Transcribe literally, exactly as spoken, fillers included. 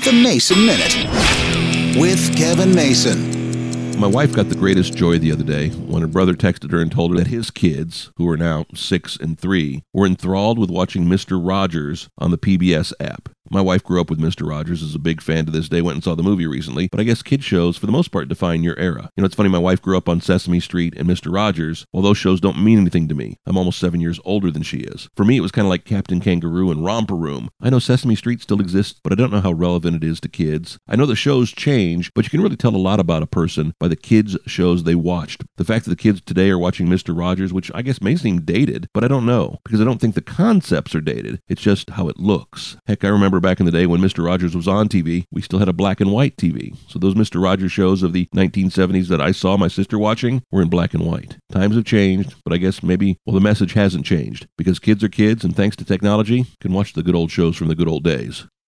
The Mason Minute with Kevin Mason. My wife got the greatest joy the other day when her brother texted her and told her that his kids, who are now six and three, were enthralled with watching Mister Rogers on the P B S app. My wife grew up with Mister Rogers, is a big fan to this day, went and saw the movie recently, but I guess kid shows, for the most part, define your era. You know, it's funny, my wife grew up on Sesame Street and Mister Rogers. While those shows don't mean anything to me, I'm almost seven years older than she is. For me, it was kind of like Captain Kangaroo and Romper Room. I know Sesame Street still exists, but I don't know how relevant it is to kids. I know the shows change, but you can really tell a lot about a person by the kids' shows they watched. The fact that the kids today are watching Mister Rogers, which I guess may seem dated, but I don't know, because I don't think the concepts are dated. It's just how it looks. Heck, I remember back in the day when Mister Rogers was on T V, we still had a black and white T V. So those Mister Rogers shows of the nineteen seventies that I saw my sister watching were in black and white. Times have changed, but I guess maybe, well, the message hasn't changed, because kids are kids, and thanks to technology, can watch the good old shows from the good old days.